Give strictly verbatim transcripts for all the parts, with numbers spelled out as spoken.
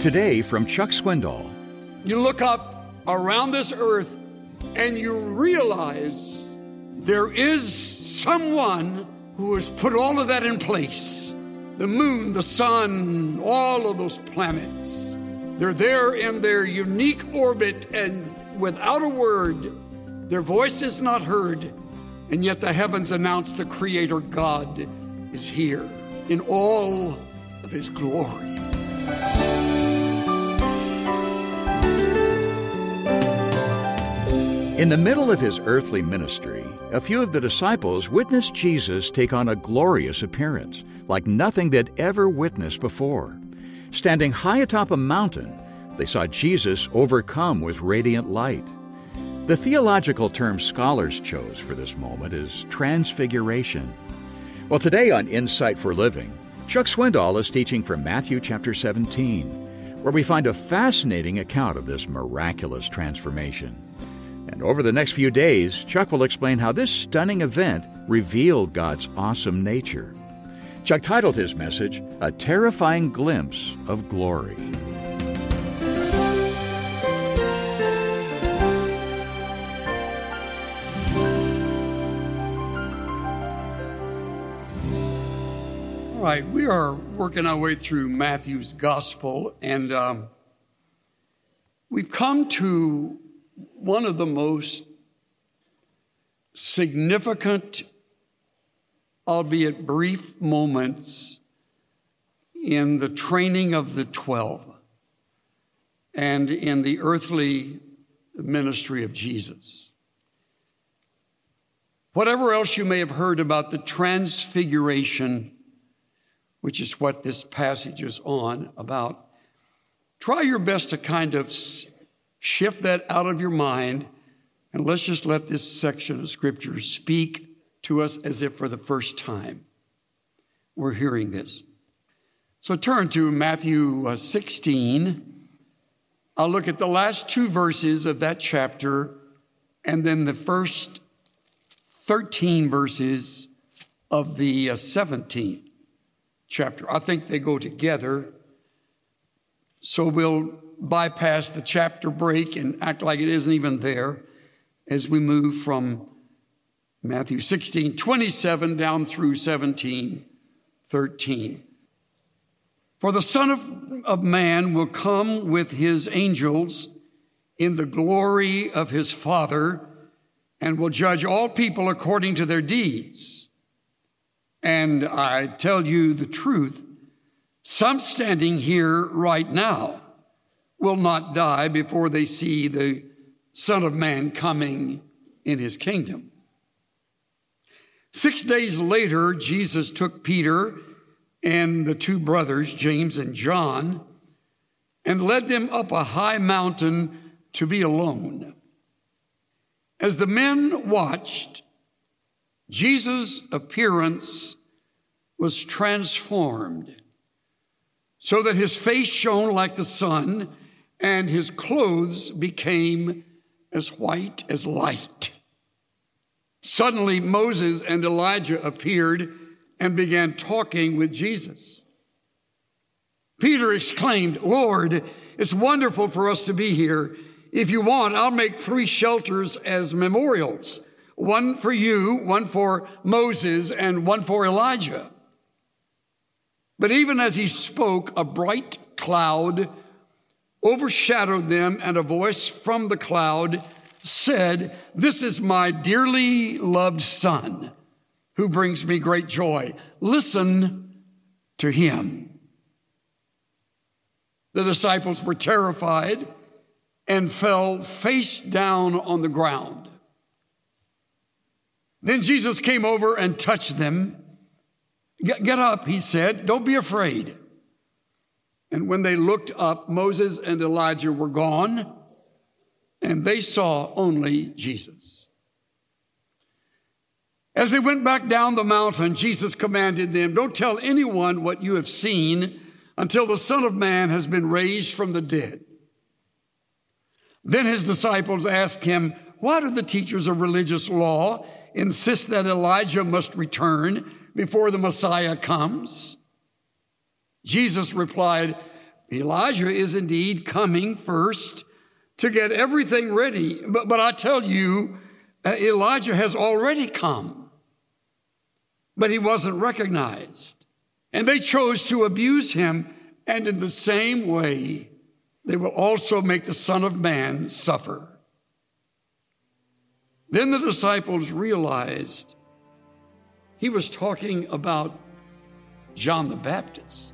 Today from Chuck Swindoll. You look up around this earth and you realize there is someone who has put all of that in place. The moon, the sun, all of those planets. They're there in their unique orbit, and without a word, their voice is not heard, and yet the heavens announce the Creator God is here in all of His glory. In the middle of His earthly ministry, a few of the disciples witnessed Jesus take on a glorious appearance, like nothing they'd ever witnessed before. Standing high atop a mountain, they saw Jesus overcome with radiant light. The theological term scholars chose for this moment is transfiguration. Well, today on Insight for Living, Chuck Swindoll is teaching from Matthew chapter seventeen, where we find a fascinating account of this miraculous transformation. And over the next few days, Chuck will explain how this stunning event revealed God's awesome nature. Chuck titled his message, A Terrifying Glimpse of Glory. All right, we are working our way through Matthew's Gospel, and um, we've come to one of the most significant, albeit brief, moments in the training of the twelve and in the earthly ministry of Jesus. Whatever else you may have heard about the transfiguration, which is what this passage is on about, try your best to kind of shift that out of your mind, and let's just let this section of Scripture speak to us as if for the first time we're hearing this. So turn to Matthew sixteen. I'll look at the last two verses of that chapter and then the first thirteen verses of the seventeenth chapter. I think they go together, so we'll bypass the chapter break and act like it isn't even there as we move from Matthew sixteen twenty-seven down through seventeen thirteen. For the Son of, of Man will come with his angels in the glory of his Father and will judge all people according to their deeds. And I tell you the truth, some standing here right now will not die before they see the Son of Man coming in his kingdom. Six days later, Jesus took Peter and the two brothers, James and John, and led them up a high mountain to be alone. As the men watched, Jesus' appearance was transformed so that his face shone like the sun and his clothes became as white as light. Suddenly, Moses and Elijah appeared and began talking with Jesus. Peter exclaimed, "Lord, it's wonderful for us to be here. If you want, I'll make three shelters as memorials, one for you, one for Moses, and one for Elijah." But even as he spoke, a bright cloud overshadowed them, and a voice from the cloud said, "This is my dearly loved Son, who brings me great joy. Listen to him." The disciples were terrified and fell face down on the ground. Then Jesus came over and touched them. Get, get up, he said. Don't be afraid. And when they looked up, Moses and Elijah were gone, and they saw only Jesus. As they went back down the mountain, Jesus commanded them, "Don't tell anyone what you have seen until the Son of Man has been raised from the dead." Then his disciples asked him, "Why do the teachers of religious law insist that Elijah must return before the Messiah comes?" Jesus replied, Elijah is indeed coming first to get everything ready. But, but I tell you, uh, Elijah has already come, but he wasn't recognized. And they chose to abuse him. And in the same way, they will also make the Son of Man suffer. Then the disciples realized he was talking about John the Baptist.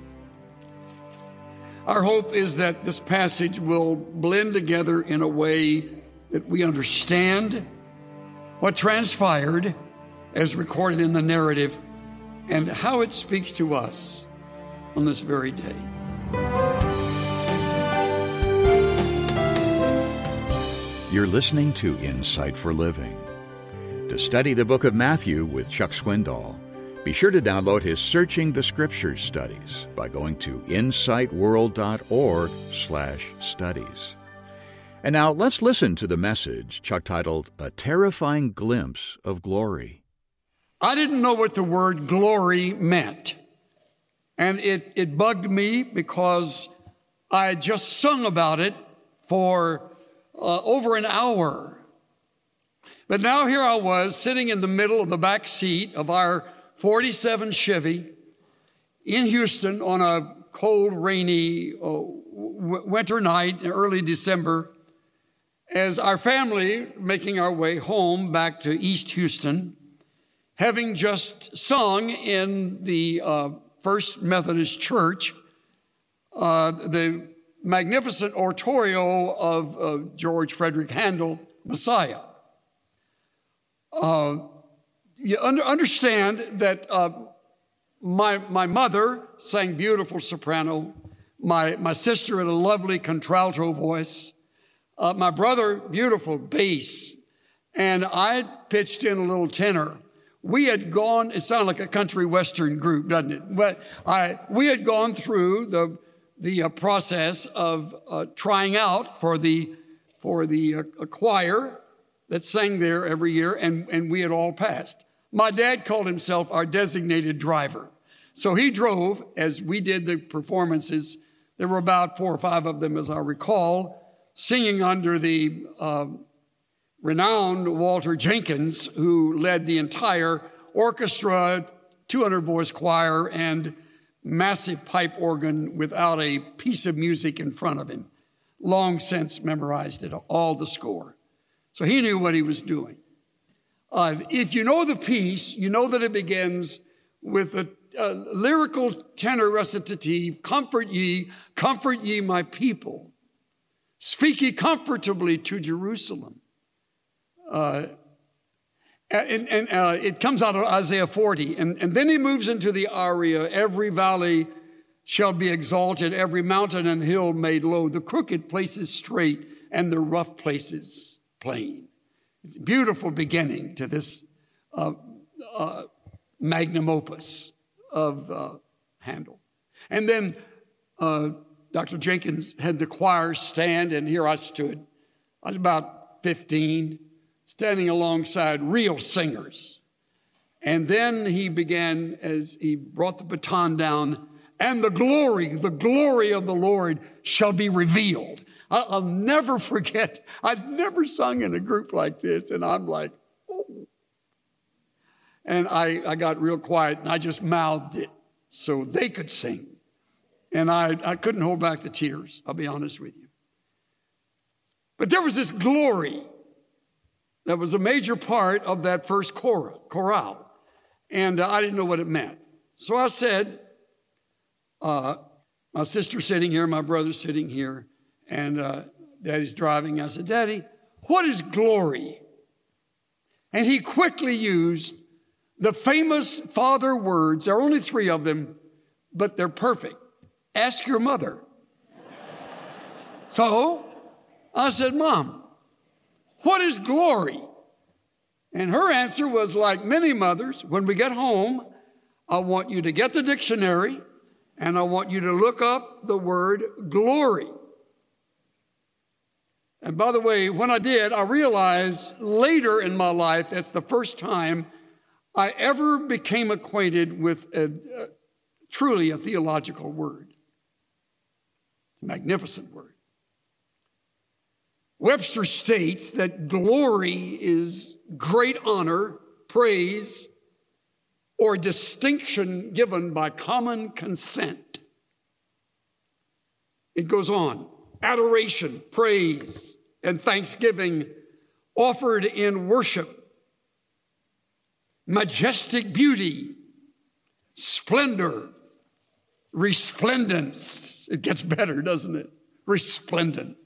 Our hope is that this passage will blend together in a way that we understand what transpired as recorded in the narrative and how it speaks to us on this very day. You're listening to Insight for Living. To study the book of Matthew with Chuck Swindoll, be sure to download his Searching the Scriptures studies by going to insight world dot org slash studies. And now let's listen to the message Chuck titled, A Terrifying Glimpse of Glory. I didn't know what the word glory meant. And it, it bugged me because I had just sung about it for uh, over an hour. But now here I was sitting in the middle of the back seat of our forty-seven Chevy in Houston on a cold, rainy uh, w- winter night in early December as our family making our way home back to East Houston, having just sung in the uh, First Methodist Church, uh, the magnificent oratorio of uh, George Frederick Handel, Messiah. Uh, you un- understand that uh, my my mother sang beautiful soprano, my, my sister had a lovely contralto voice, uh, my brother, beautiful bass, and I pitched in a little tenor. We had gone, it sounded like a country western group, doesn't it? But I, we had gone through the the uh, process of uh, trying out for the for the uh, choir that sang there every year, and, and we had all passed. My dad called himself our designated driver. So he drove as we did the performances. There were about four or five of them, as I recall, singing under the uh, renowned Walter Jenkins, who led the entire orchestra, two hundred voice choir, and massive pipe organ without a piece of music in front of him. Long since memorized it, all the score. So he knew what he was doing. Uh, if you know the piece, you know that it begins with a, a lyrical tenor recitative, comfort ye, comfort ye my people. Speak ye comfortably to Jerusalem. Uh, and and uh, it comes out of Isaiah forty. And, and then he moves into the aria, every valley shall be exalted, every mountain and hill made low, the crooked places straight, and the rough places plain. It's a beautiful beginning to this uh, uh, magnum opus of uh, Handel. And then uh, Doctor Jenkins had the choir stand, and here I stood. I was about fifteen, standing alongside real singers. And then he began, as he brought the baton down, and the glory, the glory of the Lord shall be revealed. I'll never forget, I'd never sung in a group like this, and I'm like, oh. And I, I got real quiet, and I just mouthed it so they could sing. And I, I couldn't hold back the tears, I'll be honest with you. But there was this glory that was a major part of that first chorale, chorale. And uh, I didn't know what it meant. So I said, uh, my sister sitting here, my brother sitting here, and uh, Daddy's driving. I said, Daddy, what is glory? And he quickly used the famous father words. There are only three of them, but they're perfect. Ask your mother. So I said, Mom, what is glory? And her answer was like many mothers, when we get home, I want you to get the dictionary and I want you to look up the word glory. And by the way, when I did, I realized later in my life, that's the first time I ever became acquainted with a, a, truly a theological word. It's a magnificent word. Webster states that glory is great honor, praise, or distinction given by common consent. It goes on. Adoration, praise, and thanksgiving offered in worship. Majestic beauty, splendor, resplendence. It gets better, doesn't it? Resplendence.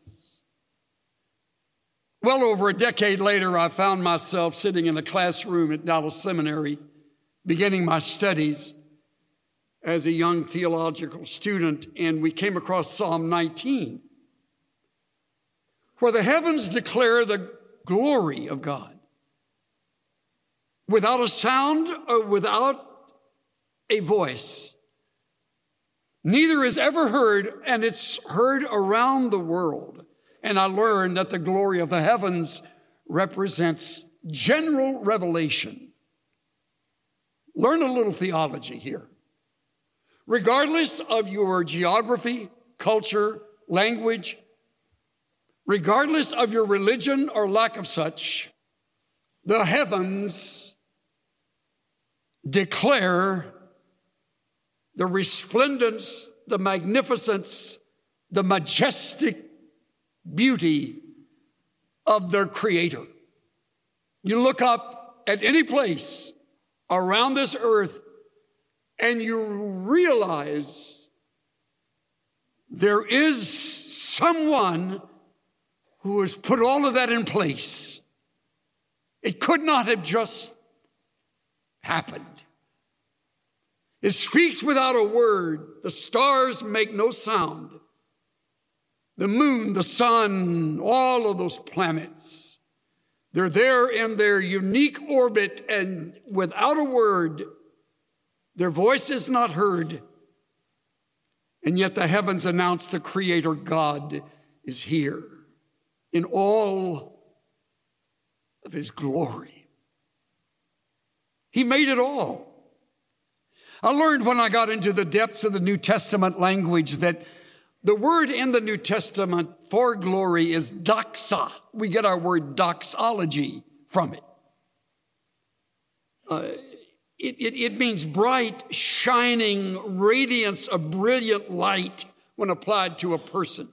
Well over a decade later, I found myself sitting in a classroom at Dallas Seminary, beginning my studies as a young theological student, and we came across Psalm nineteen, where the heavens declare the glory of God. Without a sound or without a voice. Neither is ever heard, and it's heard around the world. And I learned that the glory of the heavens represents general revelation. Learn a little theology here. Regardless of your geography, culture, language, regardless of your religion or lack of such, the heavens declare the resplendence, the magnificence, the majestic beauty of their Creator. You look up at any place around this earth and you realize there is someone who has put all of that in place. It could not have just happened. It speaks without a word. The stars make no sound. The moon, the sun, all of those planets, they're there in their unique orbit, and without a word, their voice is not heard. And yet the heavens announce the Creator God is here in all of His glory. He made it all. I learned when I got into the depths of the New Testament language that the word in the New Testament for glory is doxa. We get our word doxology from it. Uh, it, it. It means bright, shining radiance of brilliant light when applied to a person.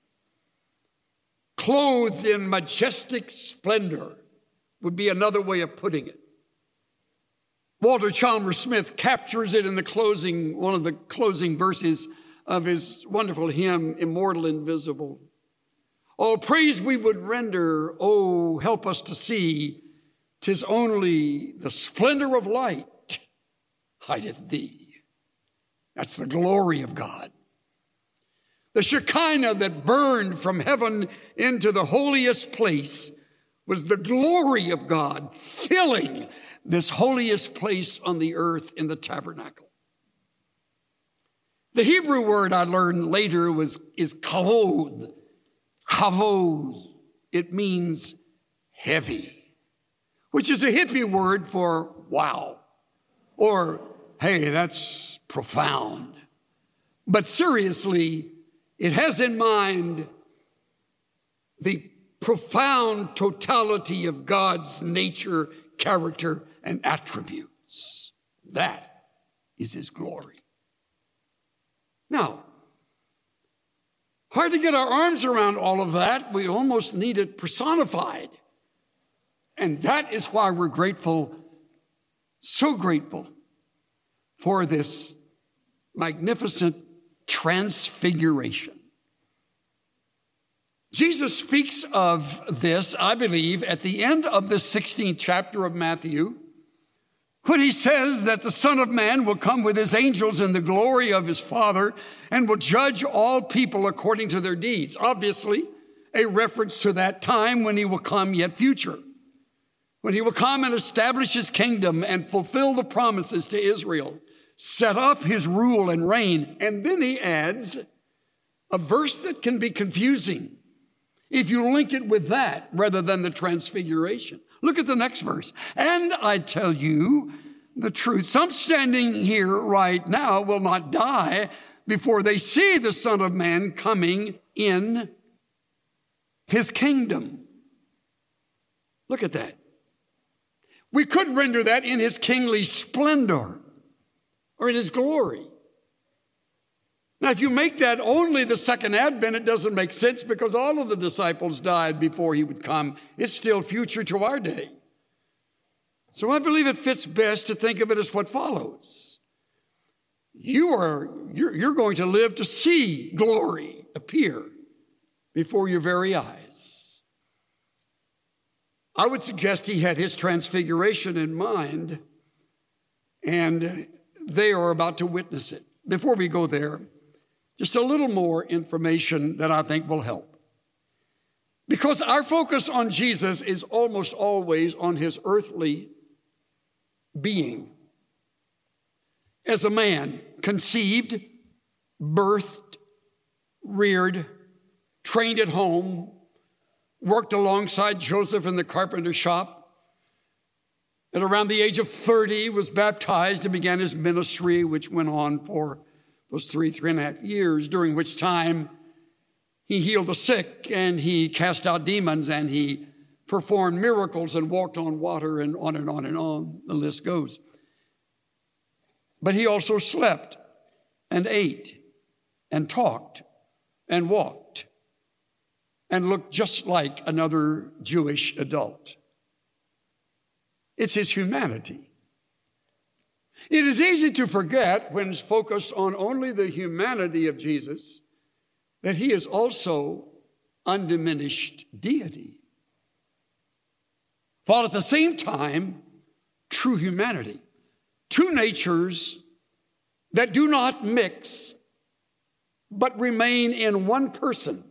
Clothed in majestic splendor would be another way of putting it. Walter Chalmers Smith captures it in the closing, one of the closing verses of his wonderful hymn, Immortal Invisible. All praise we would render, oh, help us to see, 'tis only the splendor of light hideth thee. That's the glory of God. The Shekinah that burned from heaven into the holiest place was the glory of God filling this holiest place on the earth in the tabernacle. The Hebrew word I learned later was is kavod. Kavod. It means heavy, which is a hippie word for wow, or hey, that's profound. But seriously, it has in mind the profound totality of God's nature, character, and attributes. That is His glory. Now, hard to get our arms around all of that. We almost need it personified. And that is why we're grateful, so grateful, for this magnificent transfiguration. Jesus speaks of this, I believe, at the end of the sixteenth chapter of Matthew, when He says that the Son of Man will come with His angels in the glory of His Father and will judge all people according to their deeds. Obviously, a reference to that time when He will come yet future, when He will come and establish His kingdom and fulfill the promises to Israel, set up His rule and reign. And then He adds a verse that can be confusing if you link it with that rather than the transfiguration. Look at the next verse. And I tell you the truth. Some standing here right now will not die, before they see the Son of Man coming in his kingdom. Look at that. We could render that in his kingly splendor or in his glory. Now, if you make that only the second advent, it doesn't make sense because all of the disciples died before he would come. It's still future to our day. So I believe it fits best to think of it as what follows. You are, you're, you're going to live to see glory appear before your very eyes. I would suggest he had his transfiguration in mind, and they are about to witness it. Before we go there, just a little more information that I think will help. Because our focus on Jesus is almost always on his earthly being. As a man, conceived, birthed, reared, trained at home, worked alongside Joseph in the carpenter shop. At around the age of thirty, was baptized and began his ministry, which went on for those three, three and a half years, during which time he healed the sick and he cast out demons and he performed miracles and walked on water and on and on and on. The list goes. But he also slept and ate and talked and walked and looked just like another Jewish adult. It's his humanity. It is easy to forget when focused on only the humanity of Jesus that he is also undiminished deity, while at the same time, true humanity. Two natures that do not mix, but remain in one person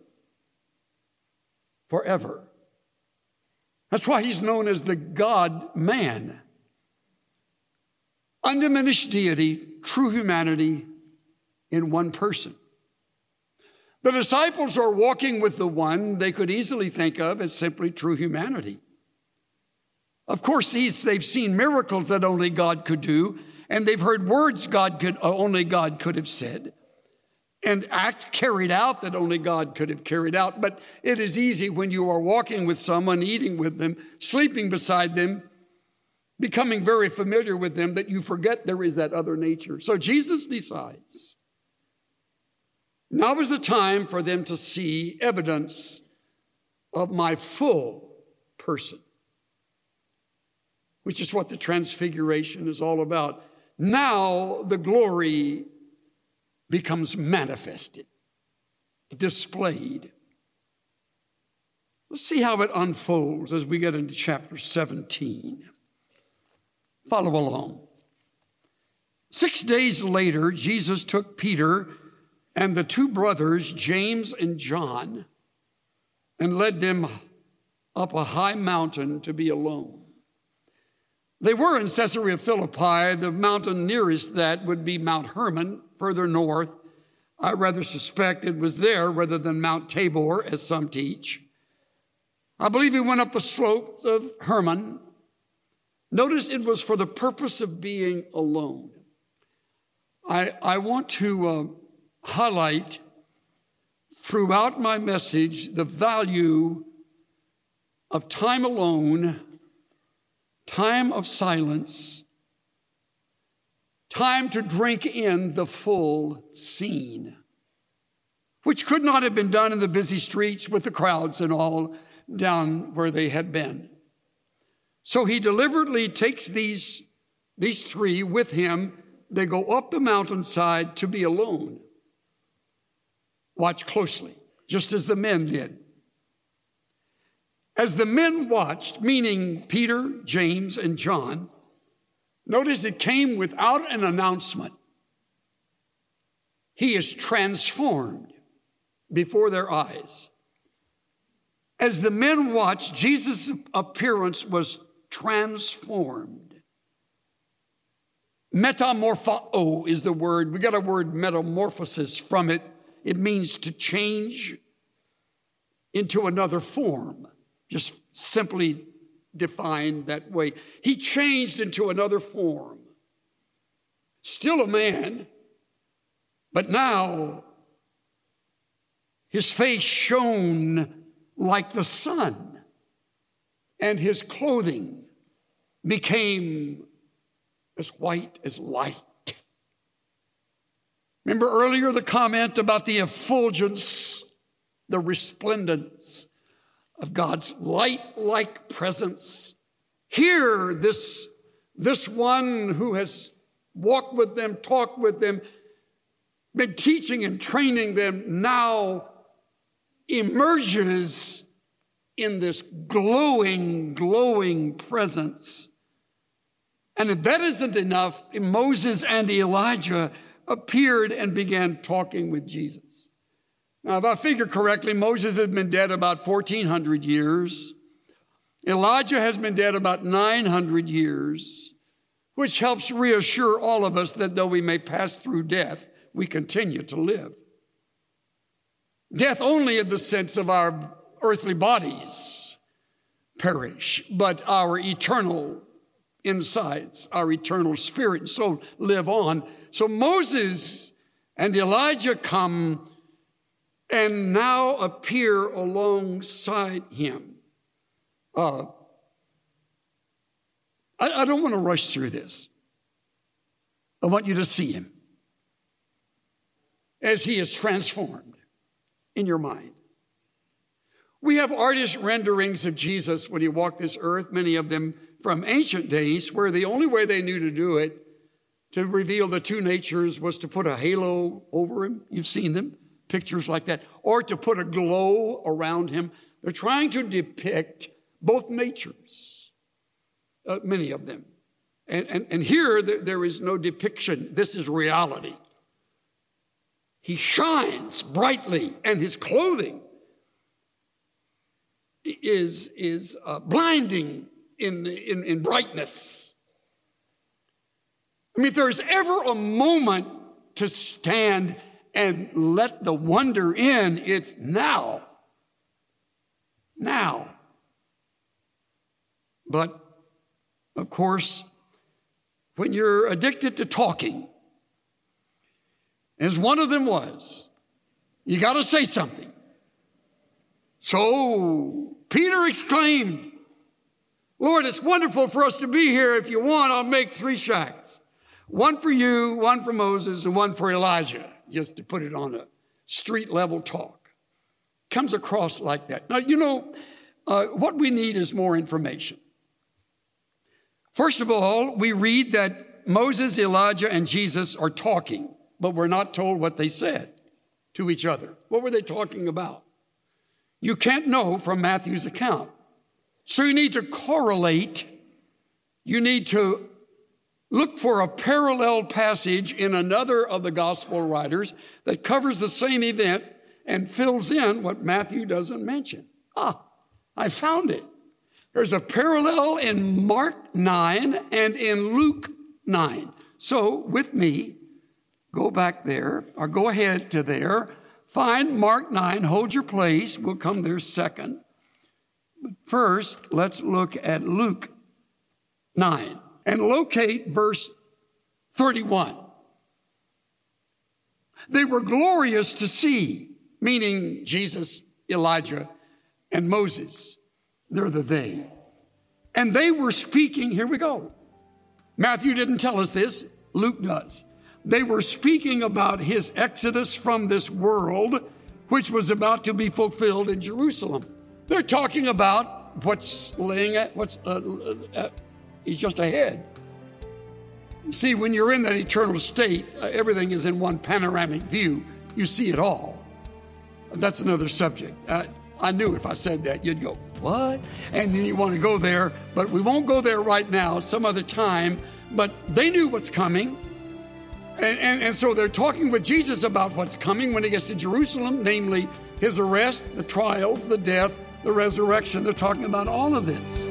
forever. That's why he's known as the God-man. Undiminished deity, true humanity in one person. The disciples are walking with the one they could easily think of as simply true humanity. Of course, these, they've seen miracles that only God could do, and they've heard words God could, only God could have said, and acts carried out that only God could have carried out. But it is easy when you are walking with someone, eating with them, sleeping beside them, becoming very familiar with them, that you forget there is that other nature. So Jesus decides, now is the time for them to see evidence of my full person, which is what the transfiguration is all about. Now the glory becomes manifested, displayed. Let's see how it unfolds as we get into chapter seventeen. Follow along. Six days later, Jesus took Peter and the two brothers, James and John, and led them up a high mountain to be alone. They were in Caesarea Philippi. The mountain nearest that would be Mount Hermon, further north. I rather suspect it was there rather than Mount Tabor, as some teach. I believe he went up the slopes of Hermon. Notice it was for the purpose of being alone. I, I want to uh, highlight throughout my message the value of time alone, time of silence, time to drink in the full scene, which could not have been done in the busy streets with the crowds and all down where they had been. So he deliberately takes these, these three with him. They go up the mountainside to be alone. Watch closely, just as the men did. As the men watched, meaning Peter, James, and John, notice it came without an announcement. He is transformed before their eyes. As the men watched, Jesus' appearance was transformed. Metamorpho is the word. We got a word metamorphosis from it. It means to change into another form. Just simply defined that way. He changed into another form. Still a man, But now his face shone like the sun, and his clothing became as white as light. Remember earlier the comment about the effulgence, the resplendence of God's light-like presence. Here, this, this one who has walked with them, talked with them, been teaching and training them, now emerges in this glowing, glowing presence. And if that isn't enough, Moses and Elijah appeared and began talking with Jesus. Now, if I figure correctly, Moses had been dead about fourteen hundred years. Elijah has been dead about nine hundred years, which helps reassure all of us that though we may pass through death, we continue to live. Death only in the sense of our earthly bodies perish, but our eternal insides, our eternal spirit and soul live on. So Moses and Elijah come and now appear alongside him. Uh, I, I don't want to rush through this. I want you to see him as he is transformed in your mind. We have artist renderings of Jesus when he walked this earth, many of them from ancient days, where the only way they knew to do it, to reveal the two natures, was to put a halo over him. You've seen them, pictures like that. Or to put a glow around him. They're trying to depict both natures, uh, many of them. And, and, and here, there, there is no depiction. This is reality. He shines brightly, and his clothing is, is uh, blinding in, in, in brightness. I mean, if there's ever a moment to stand and let the wonder in, it's now. Now. But, of course, when you're addicted to talking, as one of them was, you got to say something. So Peter exclaimed, Lord, it's wonderful for us to be here. If you want, I'll make three shacks. One for you, one for Moses, and one for Elijah, just to put it on a street level talk. Comes across like that. Now, you know, uh, what we need is more information. First of all, we read that Moses, Elijah, and Jesus are talking, but we're not told what they said to each other. What were they talking about? You can't know from Matthew's account. So you need to correlate. You need to look for a parallel passage in another of the gospel writers that covers the same event and fills in what Matthew doesn't mention. Ah, I found it. There's a parallel in Mark nine and in Luke nine. So with me, go back there, or go ahead to there, find Mark nine, hold your place. We'll come there second. But first, let's look at Luke nine and locate verse thirty-one. They were glorious to see, meaning Jesus, Elijah, and Moses. They're the they. And they were speaking, here we go. Matthew didn't tell us this, Luke does. They were speaking about his exodus from this world, which was about to be fulfilled in Jerusalem. They're talking about what's laying at, what's uh, uh, is just ahead. See, when you're in that eternal state, uh, everything is in one panoramic view. You see it all. That's another subject. Uh, I knew if I said that, you'd go, what? And then you want to go there, but we won't go there right now, some other time. But they knew what's coming. And, and, and so they're talking with Jesus about what's coming when he gets to Jerusalem, namely his arrest, the trials, the death, the resurrection. They're talking about all of this.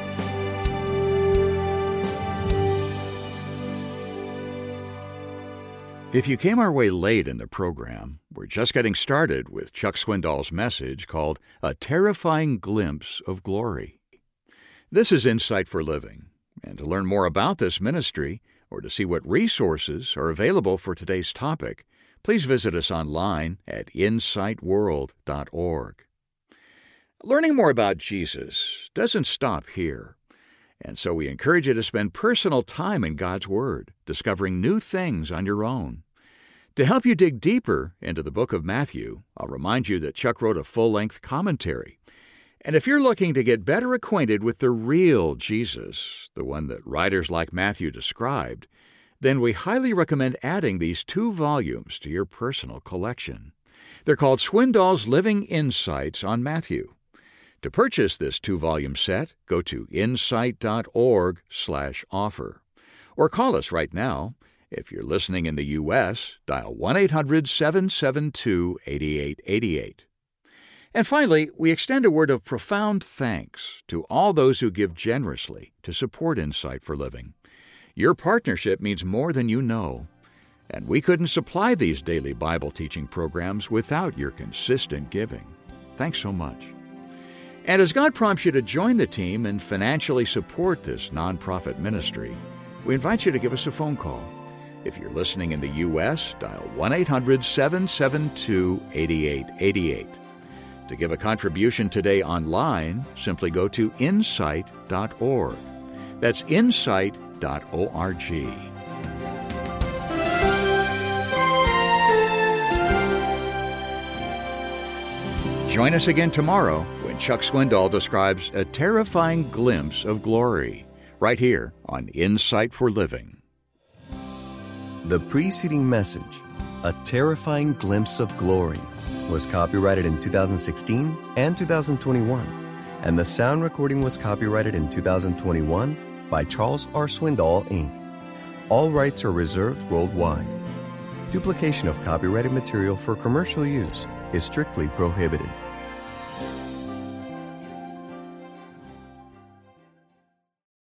If you came our way late in the program, we're just getting started with Chuck Swindoll's message called A Terrifying Glimpse of Glory. This is Insight for Living, and to learn more about this ministry or to see what resources are available for today's topic, please visit us online at insight world dot org. Learning more about Jesus doesn't stop here, and so we encourage you to spend personal time in God's Word, discovering new things on your own. To help you dig deeper into the book of Matthew, I'll remind you that Chuck wrote a full-length commentary. And if you're looking to get better acquainted with the real Jesus, the one that writers like Matthew described, then we highly recommend adding these two volumes to your personal collection. They're called Swindoll's Living Insights on Matthew. To purchase this two-volume set, go to insight dot org slash offer. Or call us right now. If you're listening in the U S, dial one eight hundred seven seven two eight eight eight eight. And finally, we extend a word of profound thanks to all those who give generously to support Insight for Living. Your partnership means more than you know, and we couldn't supply these daily Bible teaching programs without your consistent giving. Thanks so much. And as God prompts you to join the team and financially support this nonprofit ministry, we invite you to give us a phone call. If you're listening in the U S, dial one eight hundred seven seven two eight eight eight eight. To give a contribution today online, simply go to insight dot org. That's insight dot org. Join us again tomorrow when Chuck Swindoll describes a terrifying glimpse of glory, right here on Insight for Living. The preceding message, A Terrifying Glimpse of Glory, was copyrighted in two thousand sixteen and two thousand twenty-one, and the sound recording was copyrighted in two thousand twenty-one by Charles R. Swindoll, Incorporated. All rights are reserved worldwide. Duplication of copyrighted material for commercial use is strictly prohibited.